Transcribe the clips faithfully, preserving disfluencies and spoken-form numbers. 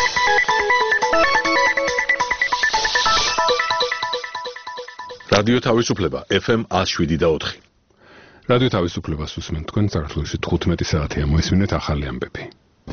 რადიო თავისუფლება ეფ ემ one oh seven და four. რადიო თავისუფლებას უსმენთ თქვენ საქართველოში თხუთმეტი საათია მოისმინეთ ახალი ამბები.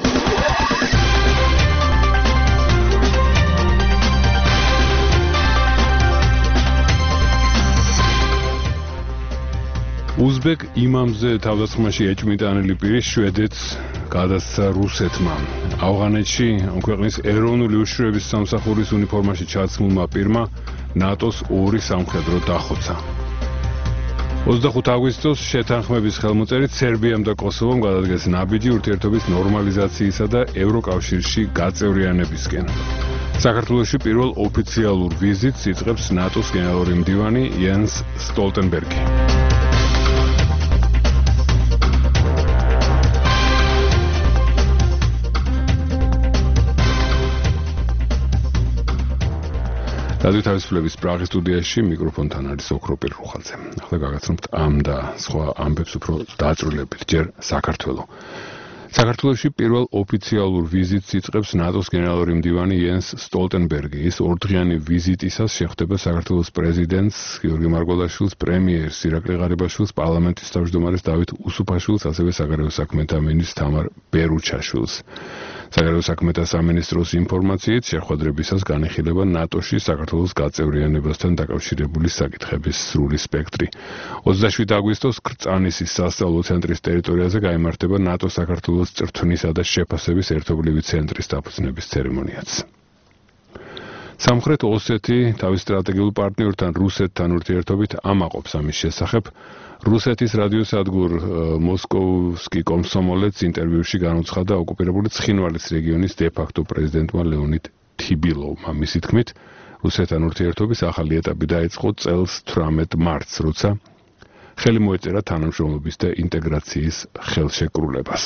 უზბეკ იმამზე თავდასხმაში ეჭვმიტანილი პირი შვედეთს გადასცა რუსეთმა. ავღანეთში ქვეყნის ეროვნული უშიშროების სამსახურის უნიფორმაში ჩაცმულმა პირმა ნატოს ორი სამხედრო დახოცა. ოცდახუთი აგვისტოს შეთანხმების ხელმოწერით სერბიამ და კოსოვომ გადადგეს ნაბიჯი ურთიერთობის ნორმალიზაციისა და ევროკავშირში გაწევრიანებისკენ. საქართველოში პირველ ოფიციალურ ვიზიტს იწყებს ნატოს გენერალური მდივანი იენს სტოლტენბერგი. რადიო თავისუფლების პრაღის სტუდიაში მიკროფონთან არის ოქროპირ რუხაძე. ახლა გაგაცნობთ ამ და სხვა ამბებს უფრო დაწვრილებით. ჯერ საქართველო. საქართველოში პირველ ოფიციალურ ვიზიტს იწყებს ნატოს გენერალური მდივანი იენს სტოლტენბერგი. ის ორდღიანი ვიზიტისას შეხვდება საქართველოს პრეზიდენტს გიორგი მარგველაშვილს, პრემიერს ირაკლი ღარიბაშვილს, პარლამენტის თავმჯდომარეს დავით უსუფაშვილს, ასევე საგარეო საქმეთა მინისტრს თამარ ბერუჩაშვილს. საგარეო საქმეთა სამინისტროს ინფორმაციით შეხვედრებისას განიხილება ნატოში საქართველოს გაწევრიანებასთან დაკავშირებული საკითხების სრული სპექტრი. ოცდაშვიდი აგვისტოს კრწანისის სასწავლო ცენტრის ტერიტორიაზე გაიმართება ნატო საქართველოს წრთვნისა და შეფასების ერთობლივი ცენტრის დაფუძნების ცერემონიაც. სამხრეთ ოსეთი თავის სტრატეგიულ პარტნიორთან რუსეთთან ურთიერთობით ამაყობს ამის შესახებ. რუსეთის რადიოსადგურ მოსკოვსკი კომსომოლეთს ინტერვიუში განუცხადა ოკუპირებული ცხინვალის რეგიონის დე-ფაქტო პრეზიდენტმა ლეონიდ თიბილოვმა. მისი თქმით, რუსეთთან ურთიერთობის ახალი ეტაპი დაიწყო წელს თვრამეტ მარტს, როცა ხელი მოეწერა თანამშრომლობის და ინტეგრაციის ხელშეკრულებას.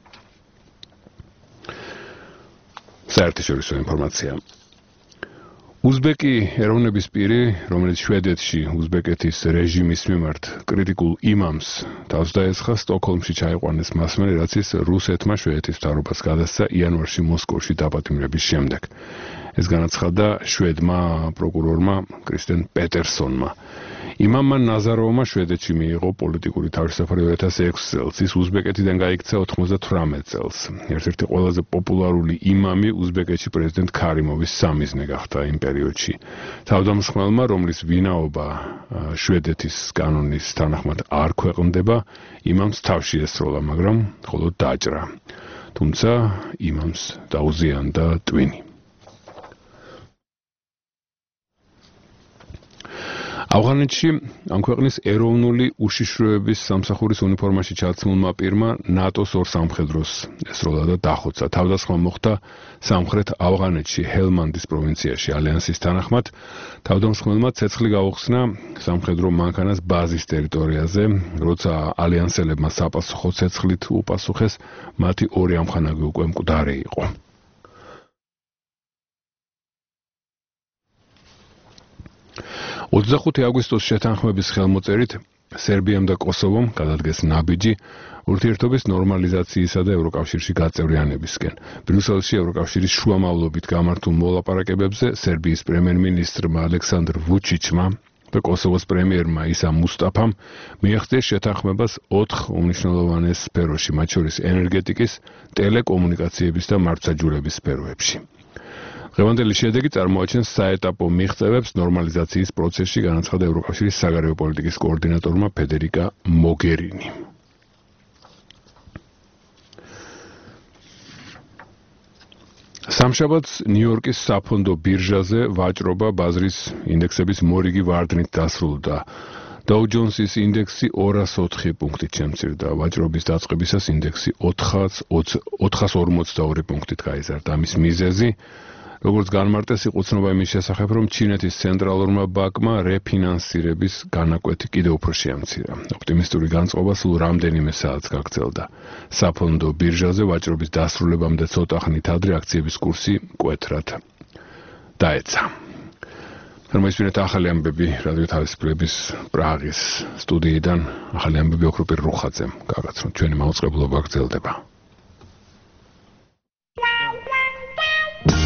საერთაშორისო ინფორმაცია. უზბეკი ეროვნების პირი, რომელიც შვედეთში უზბეკეთის რეჟიმის მიმართ კრიტიკულ იმამს თავს დაესხა, სტოკჰოლმში ჩაიყვანეს მასმელი, რაც ის რუსეთმა შვედეთის მთავრობას გადასცა იანვარში მოსკოვში დაპატიმრების შემდეგ. ეს განაცხადა შვედმა პროკურორმა კრისტენ პეტერსონმა. იმამმა ნაზაროვმა შვედეთში მიიღო პოლიტიკური თავისუფლება two thousand six წელს. ის უზბეკეთიდან გაიქცა ოცდათხმეტ წელს. ერთ-ერთი ყველაზე პოპულარული იმამი უზბეკეთში პრეზიდენტ ქარიმოვის სამიზნე გახდა იმ პერიოდში. თავდამსხმელმა, რომლის ვინაობა შვედეთის კანონის თანახმად არ ქვეყნდება, იმამს თავში ესროლა, მაგრამ მხოლოდ დაჭრა. თუმცა იმამს დაუზიანდა ტვინი. ავღანეთში ამ ქვეყნის ეროვნული უშიშროების სამსახურის უნიფორმაში ჩაცმულმა პირმა ნატოს ორ სამხედროს ესროლა და დახოცა. თავდასხმა მოხდა სამხრეთ ავღანეთში ჰელმანდის პროვინციაში. ალიანსის თანახმად თავდამსხმელმა ცეცხლი გაუხსნა სამხედრო მანქანას ბაზის ტერიტორიაზე, როცა ალიანსელებმა საპასუხო ცეცხლით უპასუხეს, მათი ორი ამხანაგი უკვე მკვდარი იყო. ოცდახუთი აგვისტოს შეთანხმების ხელმოწერით სერბიამ და კოსოვომ გადადგეს ნაბიჯი ურთიერთობის ნორმალიზაციისა და ევროკავშირში გაწევრიანებისკენ. ბრიუსელში ევროკავშირის შუამავლობით გამართულ მოლაპარაკებებზე სერბიის პრემიერ-მინისტრმა ალექსანდრ ვუჩიჩმა და კოსოვოს პრემიერმა ისა მუსტაფამ მიაღწიეს შეთანხმებას ოთხ უმნიშვნელოვანეს სფეროში, მათ შორის ენერგეტიკის, ტელეკომუნიკაციების და მართლმსაჯულების სფეროებში. დღევანდელი შედეგი წარმოაჩენს საეტაპო მიღწევებს ნორმალიზაციის პროცესში, განაცხადა ევროკავშირის საგარეო პოლიტიკის კოორდინატორმა ფედერიკა მოგერინი. სამშაბათს ნიუ-იორკის საფონდო ბირჟაზე ვაჭრობა ბაზრის ინდექსების მორიგი ვარდნით დასრულდა. Dow Jones-ის ინდექსი ორას ოთხი პუნქტით შემცირდა. ვაჭრობის დაწყებისას ინდექსი ოთხას ორმოცდაორი პუნქტით გაიზარდა. ამის მიზეზი როგორც განმარტეს, იყო ცნობა იმის შესახებ, რომ ჩინეთის ცენტრალურმა ბანკმა რეფინანსირების განაკვეთი კიდევ უფრო შეამცირა. ოპტიმისტური განწყობა სულ რამდენიმე საათს გაგრძელდა. საფონდო ბირჟაზე ვაჭრობის დასრულებამდე ცოტა ხნით ადრე აქციების კურსი მკვეთრად დაეცა. მოისმინეთ ახალი ამბები რადიო თავისუფლების პრაღის სტუდიიდან. ახალი ამბები ოქროპირ რუხაძემ გაგაცნოთ. ჩვენი მაუწყებლობა გრძელდება.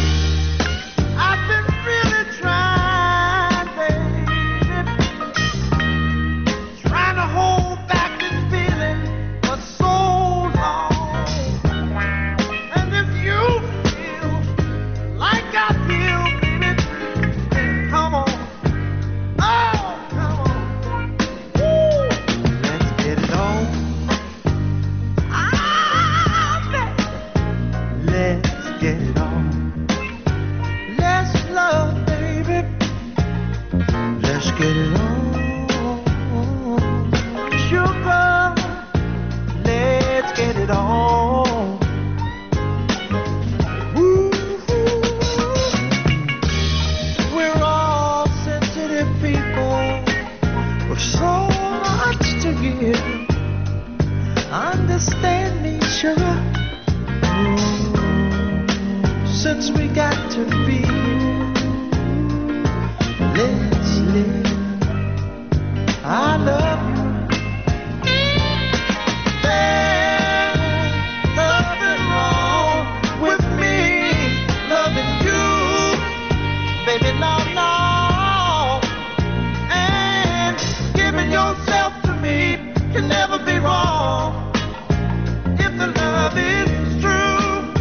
get it on. Let's love, baby. Let's get it on. Sugar, let's get it on. Ooh, we're all sensitive people with so much to give. Understand me, sugar. Since we got to be, let's live. I love you. There's nothing wrong with me loving you, baby, no, no. And giving yourself to me can never be wrong if the love is true.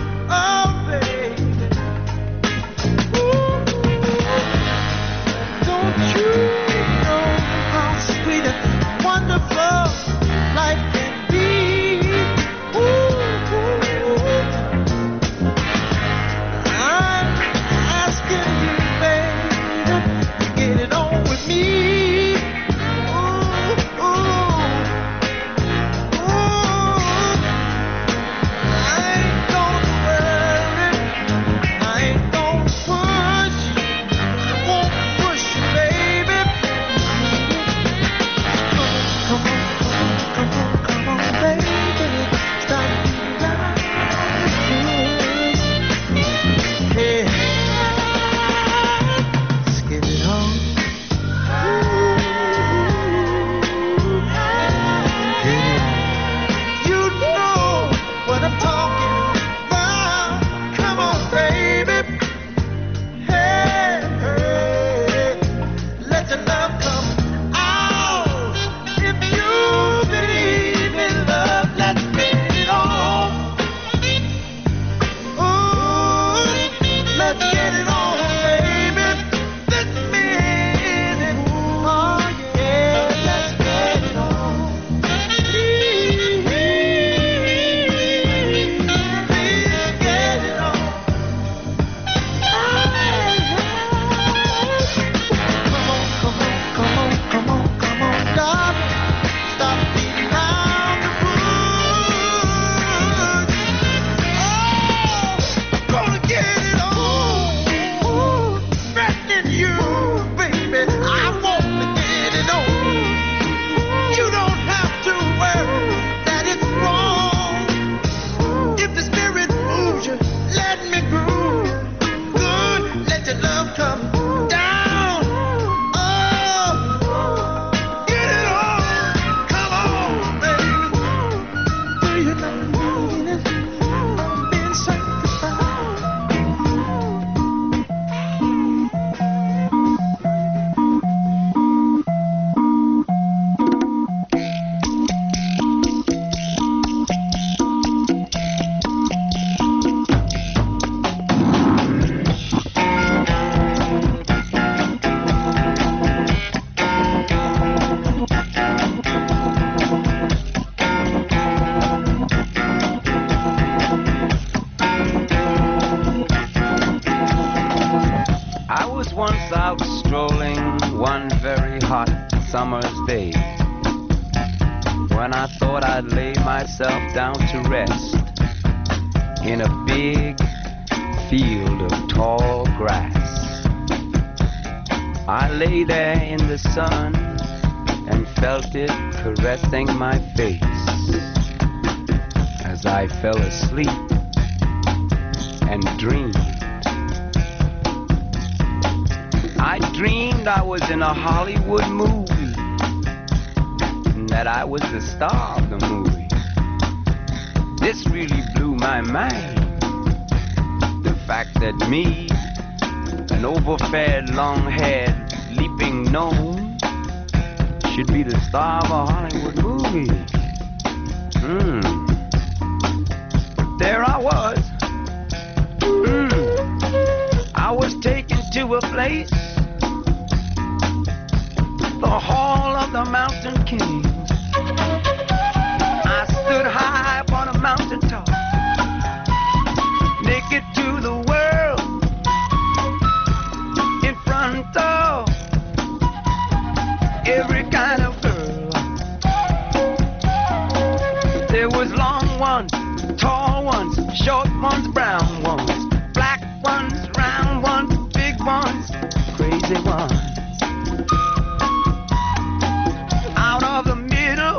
Life can be. Ooh, ooh. I'm asking you, baby, to get it on with me. Ooh, ooh, ooh. I ain't gonna worry. I ain't gonna push. I won't push you, baby. Come on. Come on, come on, baby, stop like this. Hey, let's get it on. Get it on. You know what I'm talking about. Come on, baby. Hey, hey, let your love come out. If you believe in love, let's get it on. Ooh, let's get it on, baby. This minute, oh yeah, let's get it on. Please, please get it on. Come on, come on, come on, come on, come on, darling. Stop beating around the bush. Oh, gonna get it on. Threatening you, baby. I want to get it on. You don't have to worry that it's wrong. If the spirit moves you, let me groove you. Good, let your love come down. Oh, get it on. Come on, baby. Do you know mean it? I'm being sanctified. I was once out strolling one very hot summer's day, when I thought I'd lay myself down to rest in a big field of tall grass. I lay there in the sun and felt it caressing my face as I fell asleep and dreamed. I dreamed I was in a Hollywood movie, and that I was the star of the movie. This really blew my mind. The fact that me, an overfed, long-haired, leaping gnome, should be the star of a Hollywood movie. Hmm. But there I was. Hmm. I was taken to a place, the Hall of the Mountain King. I stood high upon a mountain top, naked to and brown ones, black ones, round ones, big ones, crazy ones. Out of the middle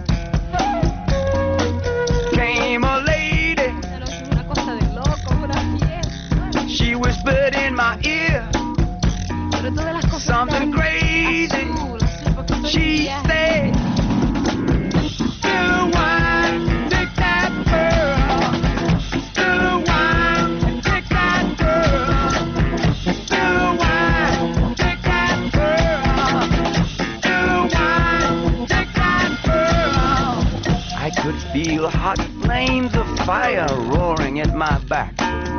came a lady. Una cosa de loco, una fiesta. She whispered in my ear Pero todas las cosas something tan crazy. azul, azul, porque estoy She en viaje. said, "Still wine, take that girl. Still wine, take that girl. Still wine, take that girl. Still wine, take that girl." I could feel hot flames of fire roaring at my back.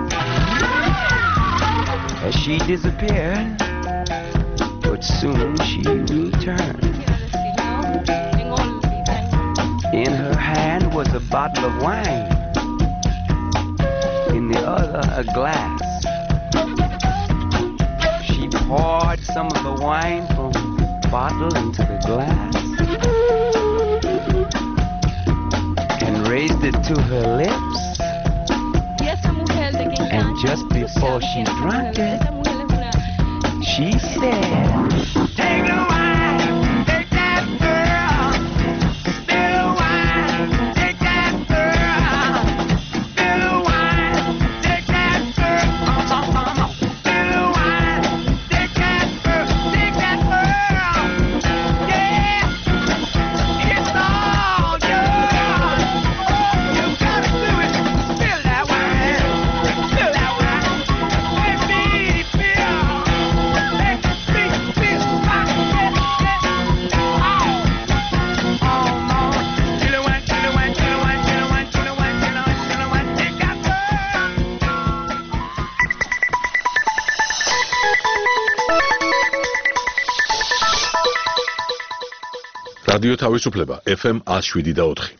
As she disappeared, but soon she returned. Quiero decir, ¿no? En Olvida. In her hand was a bottle of wine, in the other a glass. She poured some of the wine from the bottle into the glass and raised it to her lips. Y esa mujer de que And encanta, just tú before sabes she que drank esa it, mujer es una... she said, "Take the wine, take that girl. Still wine, take that girl. Still wine, take that girl. Still wine, take that girl, take that girl. Yeah, it's all yours. You gotta do it. Spill that wine, spill that wine. Let me feel, let me feel my head. Oh, oh, no. Till the wine, till the wine, till the wine, till the wine, till the wine, till the wine, till the wine. Take that girl. რადიო თავისუფლება ეფ ემ one oh seven და four.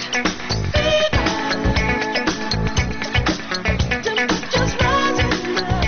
Just rising up.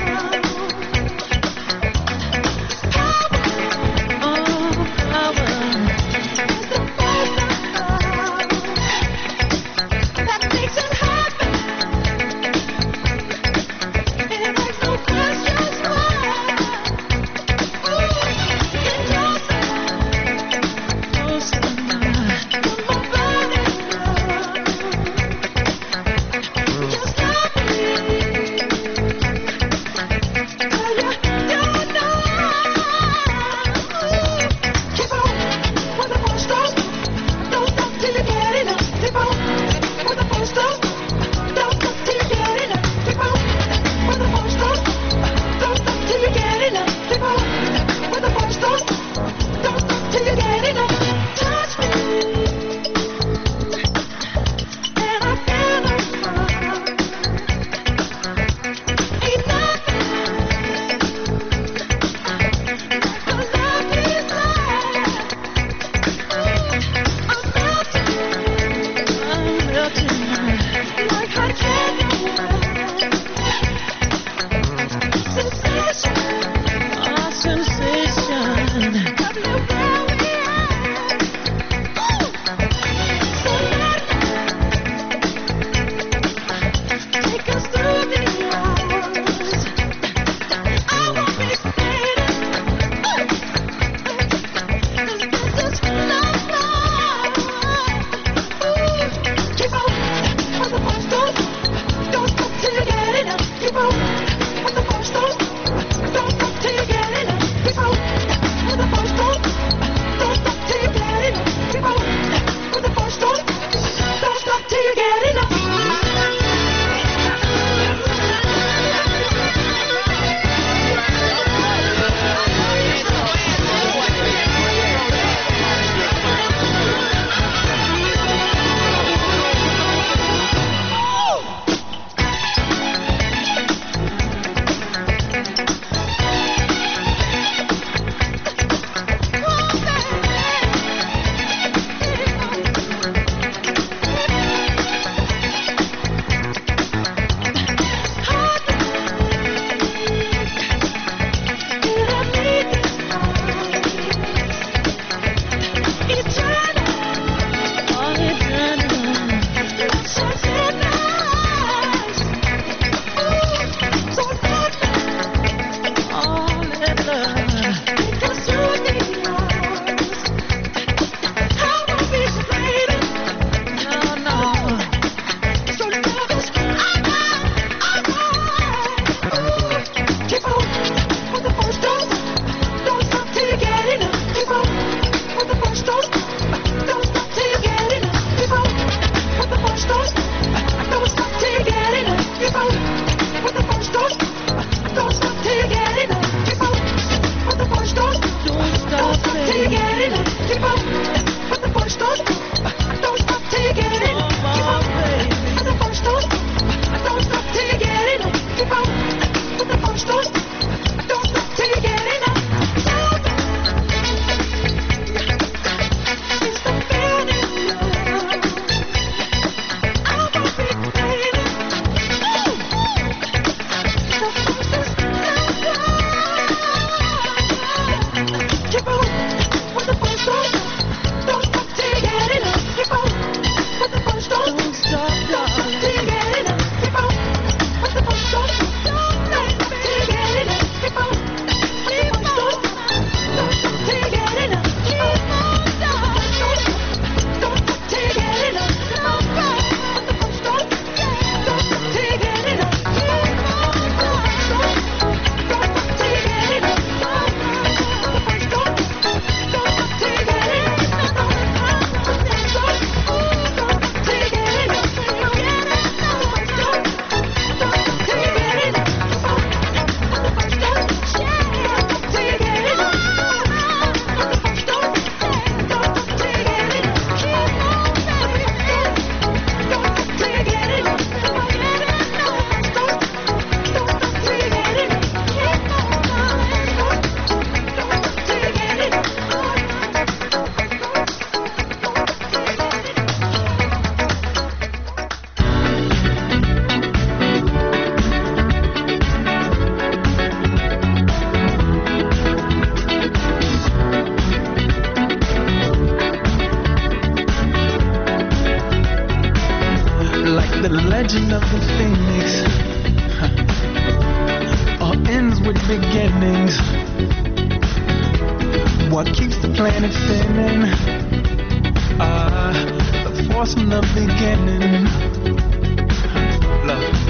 legend of the phoenix all ends with beginnings. What keeps the planet spinning? Ah, the force from the beginning. Love.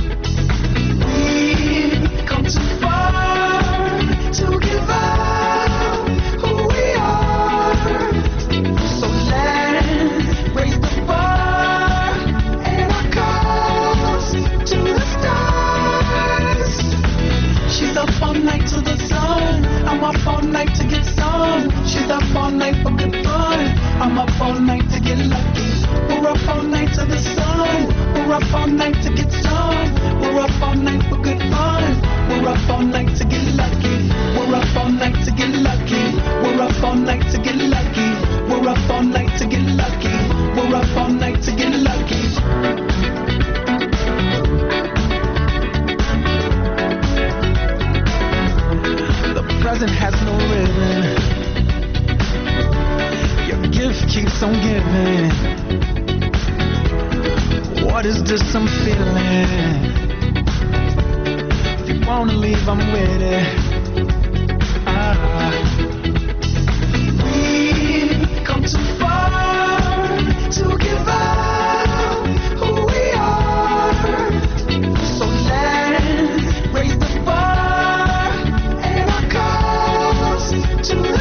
We've come too far to give up who we are. So let's raise the bar and our cause to the stars. She's up all night to the sun. I'm up all night to get some. She's up all night for good fun. I'm up all night to get lucky. We're up all night to the sun. We're up all night to get some. We're up all night for good fun. We're up all night to get lucky. We're up all night to get lucky. We're up all night to get lucky. We're up all night to get lucky. We're up all night to get lucky. The present has no ribbon. Your gift keeps on giving. What is this I'm feeling? If you wanna leave, I'm with it. Ah. We've come too far to give up who we are. So let's raise the bar and our cause to the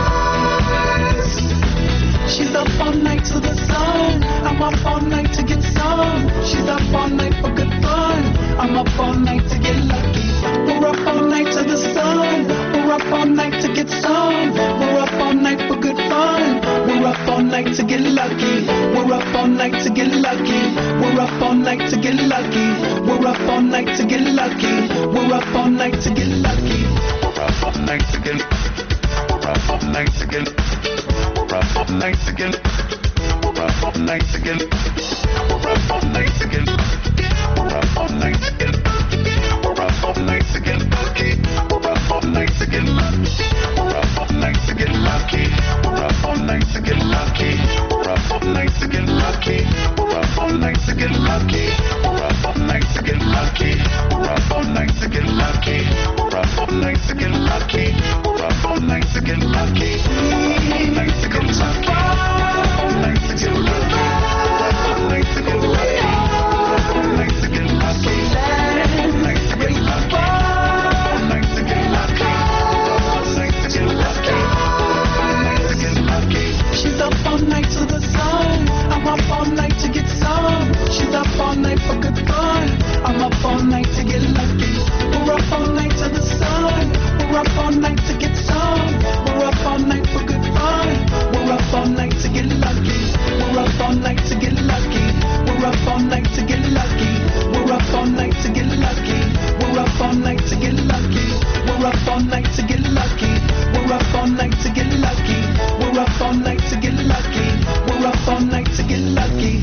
stars. She's up all night to the sun. I'm up all night to get some. She's up all night for good fun. I'm up all night to get lucky. We're up all night to the sun. We're up all night to get some. We're up all night for good fun. We're up all night to get lucky. We're up all night to get lucky. We're up all night to get lucky. We're up all night to get lucky. We're up all night to get lucky. We're up all night to get. We're up all night to get. We're up all night to get. We're up all night to get. We're up all night to get. We're up all night to get. We're up all night to get lucky. We're up all night to get lucky. We're up all night to get lucky. We're up all night to get lucky. We're up all night to get lucky. We're up all night to get lucky. We're up all night to get lucky. We're up all night to get lucky. We're up all night to get lucky. We're up all night to get lucky. We're up all night to get lucky. All night to get lucky. All night to get lucky. All night to get lucky. All night to get lucky. All night to get lucky. All night to get lucky. All night to get lucky. She's up all night to the sun. I'm up all night to get some. She's up all night for good fun. I'm up all night to get lucky. We're up all night to the sun. We're up all night to get some. We're up all night for good fun. We're up all night to get lucky. We're up all night to get lucky. We're up all night to get lucky. We're up all night to get lucky. We're up all night to get lucky. We're up all night to get lucky. We're up all night to get lucky. We're up all night to get lucky. We're up all night to get lucky.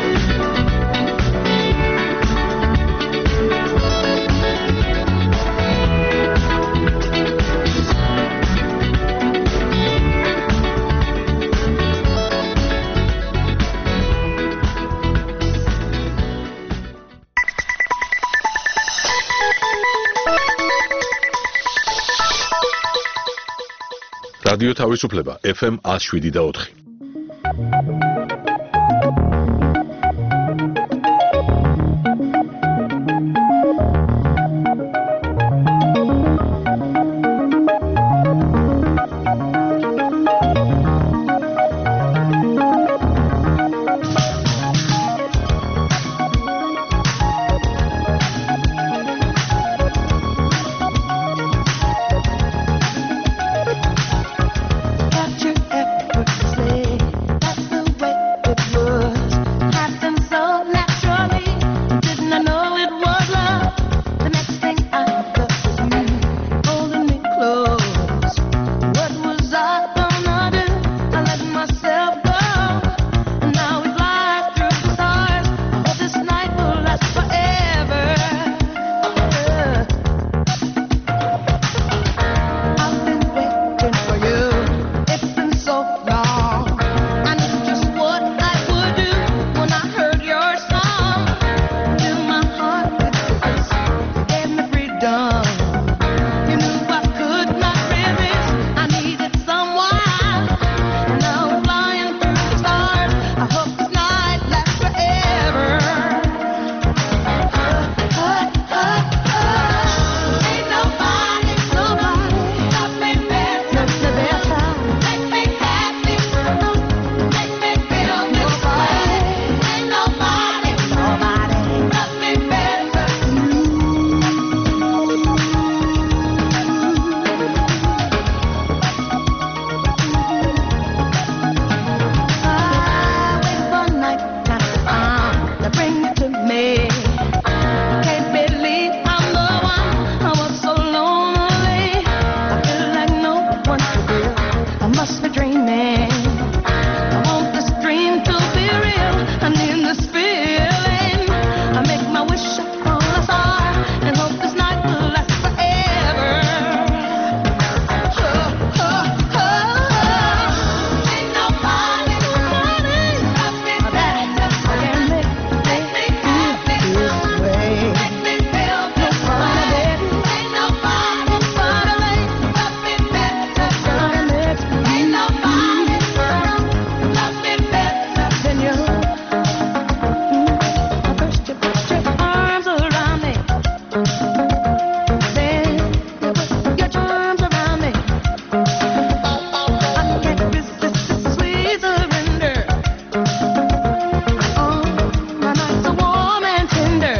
რადიო თავისუფლება ეფ ემ one oh seven და four. Capture effortlessly. That's the way must be dreaming. I want this dream to be real. I need this feeling. I make my wish upon a star and hope this night will last forever. Oh, oh, oh, oh. Ain't nobody, nobody love me better. I can make, make me happy this way. Make me feel this way. Ain't nobody, nobody love me better. Nobody makes me. Ain't nobody love me better than you. I first you put your arms around me, then you put your charms around me. I can't resist this sweet surrender. Oh, my nights are warm and tender,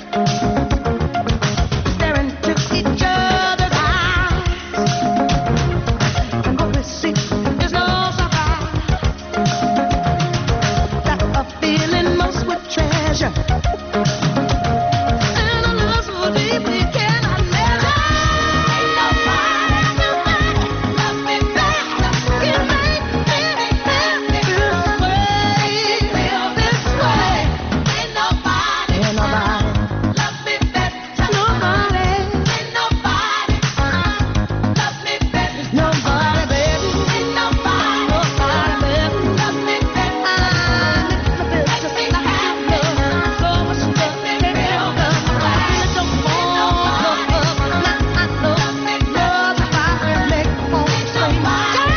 staring into each other's eyes, and what we see is no surprise. Got a feeling most would treasure, and a love so deep we cannot measure. Ain't nobody, nobody love me better. Can make me feel this way, feel this way. Ain't nobody, ain't nobody love me better. Nobody, ain't nobody love me better. Nobody, baby, ain't nobody, nobody, baby, love me better. I make me feel just like I love, so much love, make me feel good. I feel so warm, love, love, now I know love if I can make home sweet. Girl,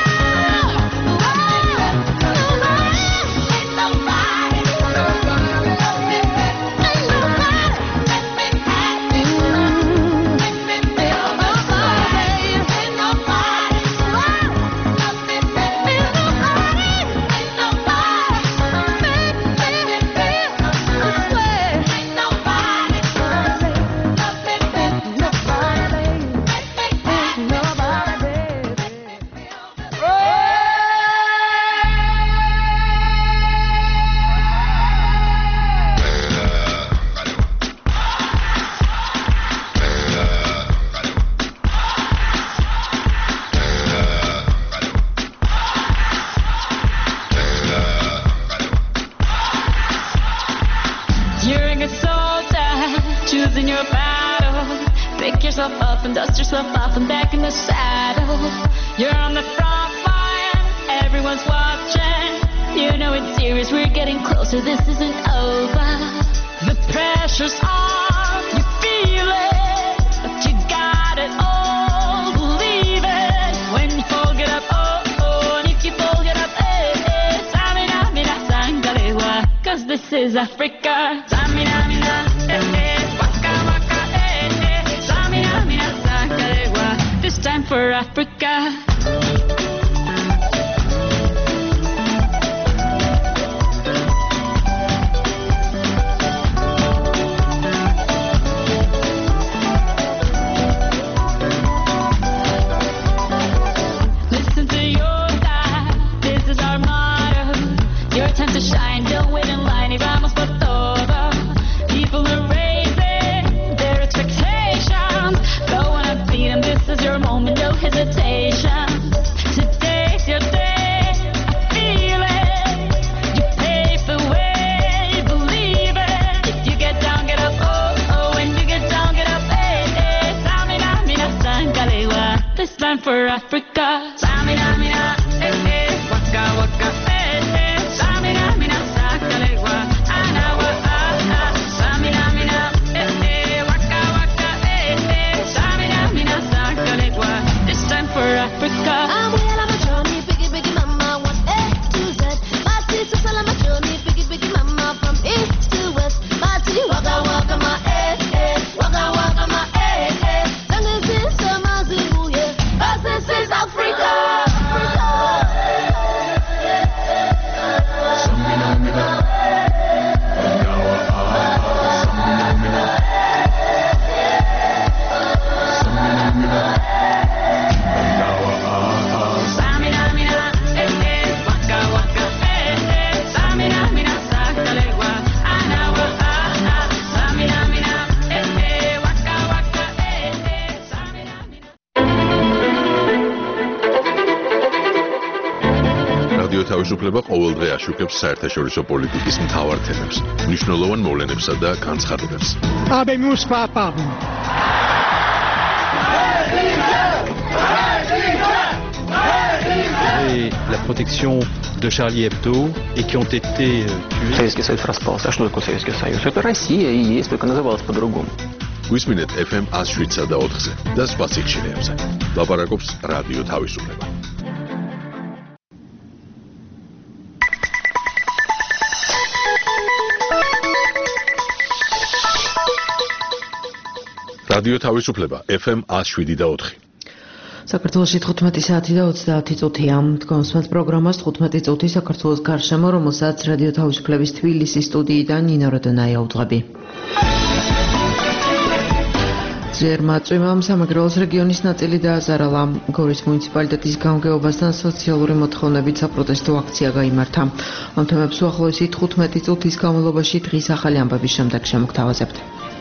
ain't nobody, ain't nobody love me better. Ain't nobody make me happy, make me feel good. Ain't nobody love me better. Ain't nobody, ain't nobody make me feel this way. Ain't nobody love me better. Nobody, ain't nobody, baby. You're a good soldier, choosing your battle. Pick yourself up and dust yourself off and back in the saddle. You're on the front line, everyone's watching. You know it's serious, we're getting closer, this isn't over. The pressure's on, you feel it, but you got it all, believe it. When you fold it up, oh, oh, and if you fold it up, eh, eh, samina, mina, sangalewa, cause this is Africa. Samina, mina, eh, eh, waka, waka, eh, eh, samina, mina, sangalewa, this time for Africa. Listen to your God, this is our motto. Your time to shine, don't wait in line, y vamos por todo. People are raising their expectations. Go on and beat 'em, this is your moment, no hesitation. Today's your day, I feel it. You pave the way, believe it. If you get down, get up, oh, oh. When you get down, get up, eh, eh. Samina, mina, sangalewa, this time for Africa. Samina, mina, eh, eh. Waka, waka, eh, eh. Samina, mina, sangalewa, anawa, ah, ah. Samina, mina, eh, eh. Waka, waka, eh, eh. Samina, mina, sangalewa, this time for Africa. I'm well on my journey, biggie, biggie, mama, one A to Z. My sister's all on my journey, biggie, biggie, mama, from east to west. My city, waka, waka, my eh, eh, waka, waka, my eh, eh. Long as it's a Mazibu, yeah. Cause this is Africa. რადიო თავისუფლება ყოველდღე აშუქებს საერთაშორისო პოლიტიკის მთავარ თემებს, მნიშვნელოვან მოვლენებსა და განცხადებებს. Habemos papa. Et la protection de Charlie Hebdo et qui ont été euh, tués. Советский Союз распался. А что такое Советский Союз? Это Россия и есть, только называлась по-другому. გვისმინეთ эф эм one oh seven და ოთხზე და სხვა სიჩქარეებზე. ლაპარაკობს რადიო თავისუფლება. რადიო თავისუფლება эф эм one oh seven და ოთხი. საქართველოში თხუთმეტი საათი და ოცდაათი წუთია. თქვენს პროგრამას თხუთმეტი წუთი საქართველოს გარშემო, რომელსაც რადიო თავისუფლების თბილისის სტუდიიდან ნინო როდონაია უძღვები. ძერმა წვიმამ სამეგრელოს რეგიონის ნაწილი დააზარალა. გორის მუნიციპალიტეტის გამგეობასთან სოციალური მოთხოვნებით საპროტესტო აქცია გაიმართა. ამ თემებს უახლოესი თხუთმეტი წუთის განმავლობაში დღის ახალი ამბების შემდეგ შემოგთავაზებთ.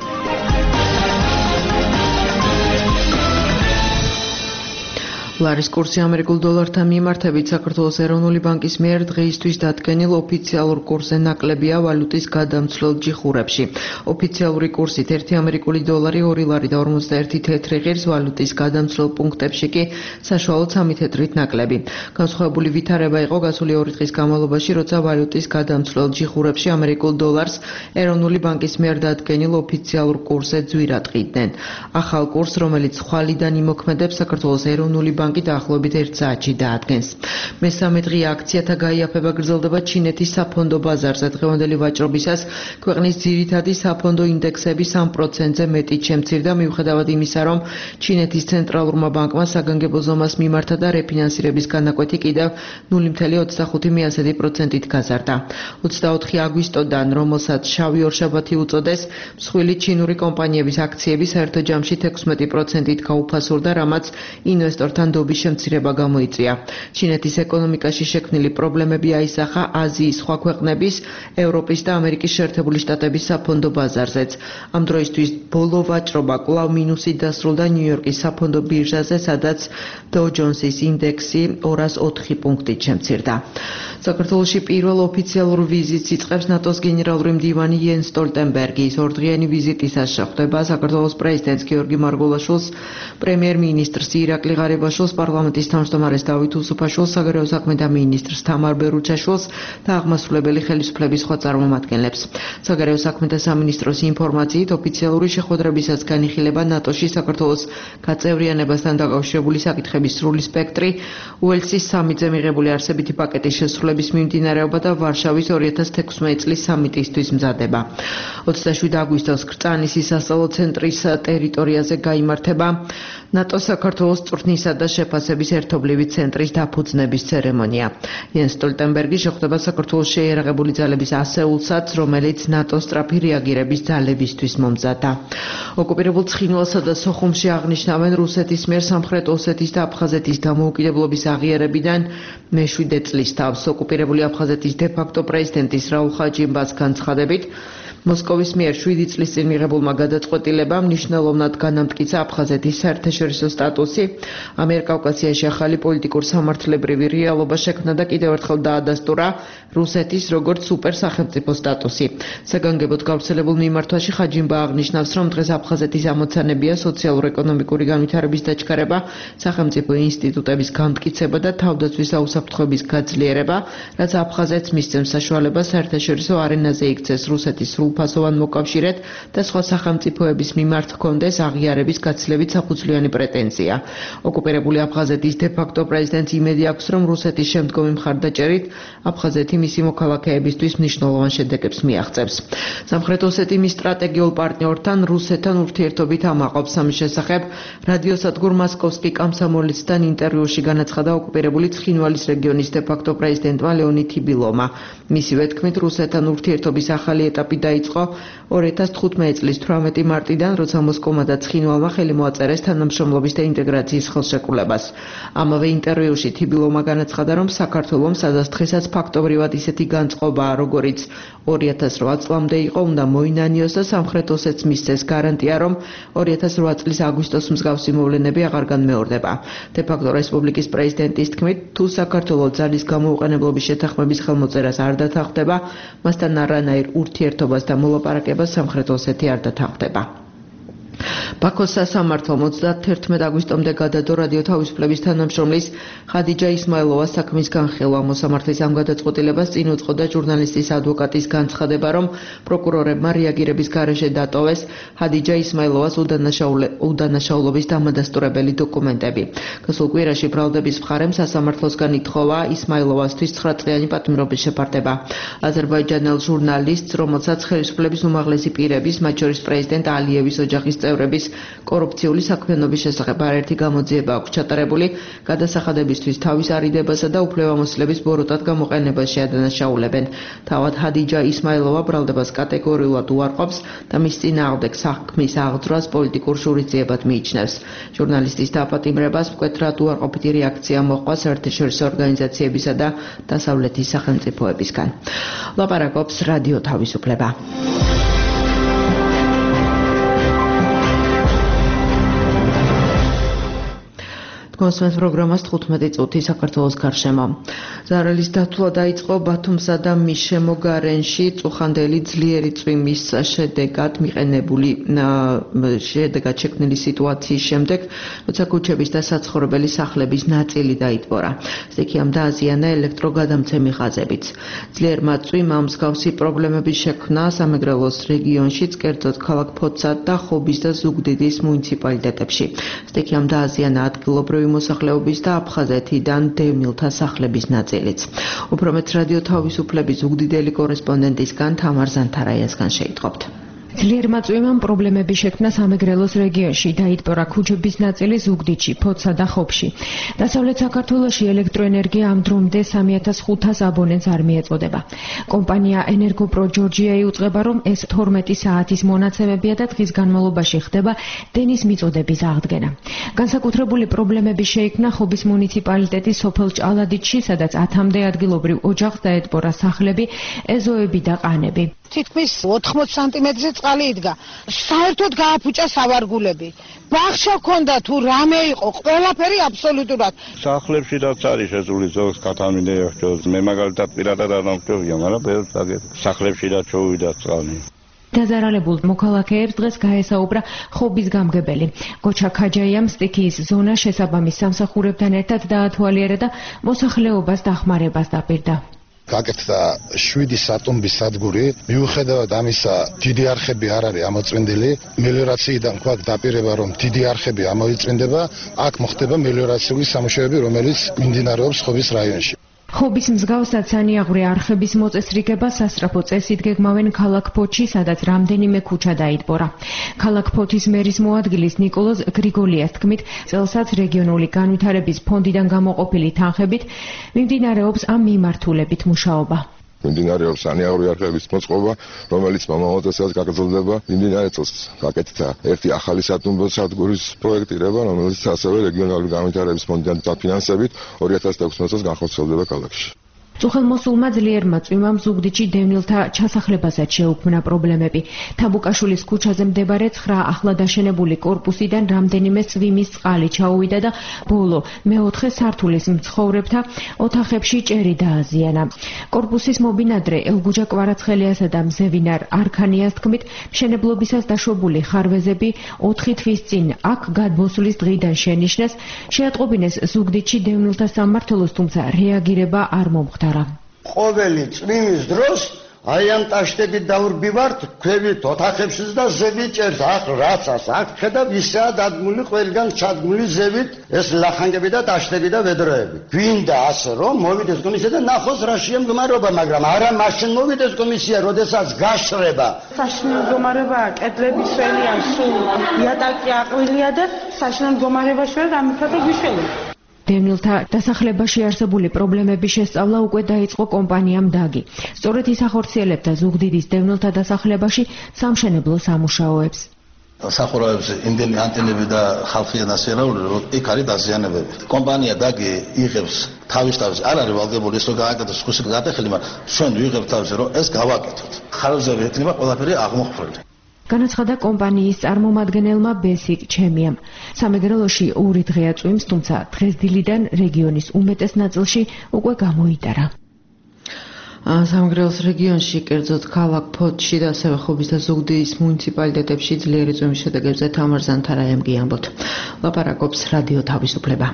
ლარის კურსი ამერიკულ დოლართან მიმართებით საქართველოს ეროვნული ბანკის მიერ დღეისთვის დადგენილ ოფიციალურ კურსზე ნაკლებია ვალუტის გადამცვლელ ჯიხურებში. ოფიციალური კურსით ერთი ამერიკული დოლარი ორი ლარი და ორმოცდაერთი თეთრი ღირს, ვალუტის გადამცვლელ პუნქტებში კი საშუალოდ სამი თეთრით ნაკლები. განსხვავებული ვითარება იყო გასული ორი დღის განმავლობაში, როცა ვალუტის გადამცვლელ ჯიხურებში ამერიკულ დოლარს ეროვნული ბანკის მიერ დადგენილ ოფიციალურ კურსზე ძვირად ყიდნენ. ახალ კურსს, რომელიც ხვალიდან იმოქმედებს, საქართველოს ეროვნული ბანკი დაახლოებით ერთ საათში დაადგენს. მესამე დღე აქციათა გაიაფება გრძელდება ჩინეთის საფონდო ბაზარზე. დღევანდელი ვაჭრობისას ქვეყნის ძირითადი საფონდო ინდექსები სამ პროცენტზე მეტი შემცირდა, მიუხედავად იმისა, რომ ჩინეთის ცენტრალურმა ბანკმა საგანგებო ზომას მიმართა და რეფინანსირების განაკვეთი კიდევ ნული მცდადი პროცენტით გაზარდა. ოცდაოთხი აგვისტოდან, რომელსაც შავი ორშაბათი უწოდეს, მსხვილი ჩინური კომპანიების აქციები საერთო ჯამში ექვსმეტი პროცენტით გაუფასურდა, რამაც ინვესტორთან დობის შემცირება გამოიწვია. ჩინეთის ეკონომიკაში შექმნილი პრობლემები აისახა აზიის სხვა ქვეყნების, ევროპის და ამერიკის შეერთებული შტატების საფონდო ბაზარზეც. ამ დროისთვის ბოლო ვაჭრობა კვლავ მინუსით დასრულდა ნიუ-იორკის საფონდო ბირჟაზე, სადაც დოუ ჯონსის ინდექსი ორას ოთხი პუნქტით შემცირდა. საქართველოში პირველ ოფიციალურ ვიზიტს იწყებს ნატოს გენერალური მდივანი იენს სტოლტენბერგი. ორდღიანი ვიზიტისას შეხვდება საქართველოს პრეზიდენტს გიორგი მარგველაშვილს, პრემიერ-მინისტრს ირაკლი ღარიბაშვილს, პარლამენტის თავმჯდომარეს დავით უსუფაშვილს, საგარეო საქმეთა მინისტრს თამარ ბერუჩაშვილს და აღმასრულებელი ხელისუფლების სხვა წარმომადგენლებს. საგარეო საქმეთა სამინისტროს ინფორმაციით, ოფიციალური შეხვედრებისაც განიხილება ნატოში საქართველოს გაწევრიანებასთან დაკავშირებული საკითხების სრული სპექტრი, უელსის სამიტზე მიღებული არსებითი პაკეტის შესრულების მიმდინარეობა და ვარშავის ორი ათას თექვსმეტი წლის სამიტისთვის მზადება. ოცდაშვიდი აგვისტოს კრწანისის სასწავლო ცენტრის ტერიტორიაზე გაიმართება ნატოს საქართველოს წვრთნისა და შეფასების ერთობლივი ცენტრის დაფუძნების ცერემონია. იენს სტოლტენბერგი შეხვდება საქართველოს შეიარაღებული ძალების ასეულსაც, რომელიც ნატოს სწრაფი რეაგირების ძალებისთვის მომზადდა. ოკუპირებულ ცხინვალსა და სოხუმში აღნიშნავენ რუსეთის მიერ სამხრეთ ოსეთის და აფხაზეთის დამოუკიდებლობის აღიარებიდან მეშვიდე წლის თავს. ოკუპირებული აფხაზეთის დე-ფაქტო პრეზიდენტის რაულ ხაჯიმბას განცხადებით, მოსკოვის მიერ შვიდი წლის წინ მიღებულმა გადაწყვეტილებამ მნიშვნელოვნად განამტკიცა აფხაზეთის საერთაშორისო სტატუსი, ამიერკავკასიაში ახალი პოლიტიკურ სამართლებრივი რეალობა შექმნა და კიდევ ერთხელ დაადასტურა რუსეთის როგორც სუპერ სახელმწიფო სტატუსი. საგანგებოდ გავრცელებულ მიმართვაში ხაჯიმბა აღნიშნავს, რომ დღეს აფხაზეთის ამოცანებია სოციალურ-ეკონომიკური განვითარების დაჩქარება, სახელმწიფო ინსტიტუტების გამტკიცება და თავდაცვის აუსაფრთხოების გაძლიერება, რაც აფხაზეთს მისცემს საშუალებას საერთაშორისო არენაზე იქცეს რუსეთის სრულფასოვან მოკავშირედ და სხვა სახელმწიფოების მიმართ ჰქონდეს აღიარების გაცილებით საფუძვლიანი პრეტენზია. ოკუპირებული აფხაზეთის დე-ფაქტო პრეზიდენტს იმედი აქვს, რომ რუსეთის შემდგომი მხარდაჭერით აფხაზეთი მისი მოქალაქეებისთვის მნიშვნელოვან შედეგებს მიაღწევს. სამხრეთ ოსეთიმის სტრატეგიულ პარტნიორთან რუსეთთან ურთიერთობით ამაყობს. ამის შესახებ რადიოსადგურ მოსკოვსკი კამსომოლეცთან ინტერვიუში განაცხადა ოკუპირებული ცხინვალის რეგიონის დე-ფაქტო პრეზიდენტმა ლეონიდ თიბილოვმა. მისივე თქმით, რუსეთთან ურთიერთობის ახალი ეტაპი დაიწყო დაიწყო ორი ათას თხუთმეტი წლის თვრამეტი მარტიდან, როცა მოსკოვმა და ცხინვალმა ხელი მოაწერეს თანამშრომლობის და ინტეგრაციის ხელშეკრულებას. ამავე ინტერვიუში თიბილოვმა განაცხადა, რომ საქართველოს სადაც დღესაც ფაქტობრივად ისეთი განწყობაა, როგორიც ორი ათას რვა წლამდე იყო, უნდა მოინანიოს და სამხრეთ ოსეთს მისცეს გარანტია, რომ ორი ათას რვა წლის აგვისტოს მსგავსი მოვლენები აღარ განმეორდება. დე-ფაქტო რესპუბლიკის პრეზიდენტის თქმით, თუ საქართველოს ძალის გამოუყენებლობის შეთანხმების ხელმოწერას არ დათანხმდება, მასთან არანაირ ურთიერთობას და მოლაპარაკებას სამხრეთ ოსეთი არ დათანხმდება. ბაქოს სასამართლომ ოცდათერთმეტი აგვისტომდე გადადო რადიო თავისუფლების თანამშრომლის ხადიჯა ისმაილოვას საქმის განხილვა. მოსამართლის ამ გადაწყვეტილებას წინ უძღოდა ჟურნალისტის ადვოკატის განცხადება, რომ პროკურორებმა რეაგირების გარეშე დატოვეს ხადიჯა ისმაილოვას უდანაშაულობის დამადასტურებელი დოკუმენტები. გასულ კვირაში ბრალდების მხარემ სასამართლოსგან ითხოვა ისმაილოვასთვის ცხრა წლიანი პატიმრობის შეფარდება. აზერბაიჯანელ ჟურნალისტს, რომელსაც ხელისუფლების უმაღლესი პირების, მათ შორის პრეზიდენტ ალიევის ოჯახის წევრების კორუფციული საქმიანობის შესახებ არაერთი გამოძიება აქვს ჩატარებული, გადასახადებისთვის თავის არიდებასა და უფლებამოსილების ბოროტად გამოყენებას შეადანაშაულებენ. თავად ჰადიჯა ისმაილოვა ბრალდებას კატეგორიულად უარყოფს და მის წინააღმდეგ საქმის აღძვრას პოლიტიკურ შურისძიებად მიიჩნევს. ჟურნალისტის დაპატიმრებას მკვეთრად უარყოფითი რეაქცია მოჰყვა საერთაშორისო ორგანიზაციებისა და დასავლეთის სახელმწიფოებისგან. ლაპარაკობს რადიო თავისუფლება. მოსმენთ პროგრამას თხუთმეტი წუთი საქართველოს გარშემო. ზარალის დათვლა დაიწყო ბათუმსა და მის შემოგარენში წუხანდელი ძლიერი წვიმის შედეგად მიყენებული შედეგად შექმნილი სიტუაციის შემდეგ, როცა ქუჩების და საცხოვრებელი სახლების ნაწილი დაიტბორა. სტიქიამ დააზიანა ელექტროგადამცემი ხაზებიც. ძლიერმა წვიმამ მსგავსი პრობლემების შექმნა სამეგრელოს რეგიონშიც, კერძოდ ქალაქ ფოცად და ხობის და ზუგდიდის მუნიციპალიტეტებში. სტიქიამ დააზიანა ადგილობრივი მოსახლეობის და აფხაზეთიდან დევნილთა სახლების ნაწილიც. უფრო მეტ რადიო თავისუფლების ზუგდიდელი კორესპონდენტისგან თამარ ზანთარაიასგან შეიტყობთ. ძლიერმა წვიმამ პრობლემები შექმნა სამეგრელოს რეგიონში, დაიტბორა ქუჩების ნაწილი ზუგდიდში, ფოცსა და ხობში. დასავლეთ საქართველოში ელექტროენერგია ამ დრომდე სამი ათას ხუთას აბონენტს არ მიეწოდება. კომპანია ენერგოპრო ჯორჯია იუწყება, რომ ეს თორმეტი საათის მონაცემებია და დღის განმავლობაში ხდება დენის მიწოდების აღდგენა. განსაკუთრებული პრობლემები შეიქმნა ხობის მუნიციპალიტეტის სოფელ ჭალადიდში, სადაც ათამდე ადგილობრივ ოჯახს დაეტბორა სახლები, ეზოები და ყანები. თითქმის ოთხმოცი სანტიმეტრზე წყალი იდგა. საერთოდ გააფუჭა სავარგულები. ბაღშა ქონდა თუ რამე იყო, ყველაფერი აბსოლუტურად. სახლებში-დაც არის შესული ზოგს კათამინდეებს. მე მაგალითად პირადად არ მომწევია, მაგრამ ბევრს აგერ. სახლებში-დაც ჩოვიდა წყალი. დაზარალებულ მოქალაქეებს დღეს გაესაუბრა ხობის გამგებელი. გოჩა ქაჯაიამ სტიქიის ზონა შესაბამის სამსახურებთან ერთად დაათვალიერა და მოსახლეობას დახმარებას დაპირდა. გაკეთდა შვიდი სატომბის სადგური, მიუხედავად ამისა დიდი არხები არ არის ამოწმინდილი, მელიორაციიდან გვაქვს დაპირება, რომ დიდი არხები ამოიწმინდება, აქ მოხდება მელიორაციული სამუშაოები, რომელიც მიმდინარეობს ხობის რაიონში. ხობის მსგავსად სანიაღვრე არხების მოწესრიგება სასწრაფო წესით გეგმავენ ქალაქ ფოთში, სადაც რამდენიმე ქუჩა დაიტბორა. ქალაქ ფოთის მერის მოადგილის ნიკოლოზ გრიგოლიას თქმით, წელსაც რეგიონული განვითარების ფონდიდან გამოყოფილი თანხებით მიმდინარეობს ამ მიმართულებით მუშაობა. მიმდინარეობს სანიაღვრე არხების მოწყობა, რომელიც მომავალ წელს გაგრძელდება. მიმდინარე წელს გაკეთდა ერთი ახალი სატუმბო სადგურის პროექტირება, რომელიც ასევე რეგიონალური განვითარების ფონდიდან დაფინანსებით ორი ათას ექვსმეტ წელს განხორციელდება ქალაქში. წუხელმოსულმა ძლიერმა წვიმამ ზუგდიდში დევნილთა ჩასახლებასაც შეუქმნა პრობლემები. თაბუკაშვილის ქუჩაზე მდებარე ცხრა ახლად აშენებული კორპუსიდან რამდენიმე წვიმის წყალი ჩაუვიდა და ბოლო მეოთხე სართულის მცხოვრებთა ოთახებში ჭერი დააზიანა. კორპუსის მობინადრე ელგუჯა კვარაცხელიასა და მზევინარ არქანიას თქმით, მშენებლობისას დაშვებული ხარვეზები ოთხი თვის წინ აქ გადმოსვლის დღიდან შენიშნეს, შეატყობინეს ზუგდიდში დევნილთა სამმართველოს, თუმცა რეაგირება არ მომხდარა. ყოველი წვიმის დროს აი ამ ტაშტებით დავრბივართ, ქვევით ოთახებშიც და ზევით ჭერს. აქ რაცას აქ ხედავ ისაა დადგმული ყველგან ჩადგმული ზევით ეს ლახანგები და ტაშტები და ვედროები. გვინდა ასე რომ მოვიდეს კომისია და ნახოს რა შემდგომარეობა, მაგრამ არა მაშინ მოვიდეს კომისია, როდესაც გაშრება. საშინელ მდგომარეობაა, კედლები სველია, სულ იატაკი აყრილია და საშინელ მდგომარეობაში ვარ გამიფრატე გვიშველია. დევნილთა დასახლებაში არსებული პრობლემების შესწავლა უკვე დაიწყო კომპანიამ დაგი. სწორედ ის ახორციელებდა ზუგდიდის დევნილთა დასახლებაში სამშენებლო სამუშაოებს. სახურავებზე იმდენი ანტენები და ხალხიან ასერავული, რომ იქ არის დაზიანებები. კომპანია დაგი იღებს თავის თავზე, არ არის ვალდებული ეს რომ გააკეთოს ხუსი გადახელი, მაგრამ ჩვენ ვიღებთ თავზე, რომ ეს გავაკეთოთ. ხარჯზე ექნება ყველაფერი აღმოფხვრილი. განაცხადა კომპანიის წარმომადგენელმა ბესიკ ჩემიამ. სამეგრელოში ორი დღეა წვიმს, თუმცა დღესდილიდან რეგიონის უმეტეს ნაწილში უკვე გამოიტარა. სამეგრელოს რეგიონში, კერძოდ ქალაქ ფოთში და ასევე ხობის და ზუგდიდის მუნიციპალიტეტებში ძლიერი წვიმის შედეგებზე თამარ ზანთარაემ გიამბოთ. ლაპარაკობს რადიო თავისუფლება.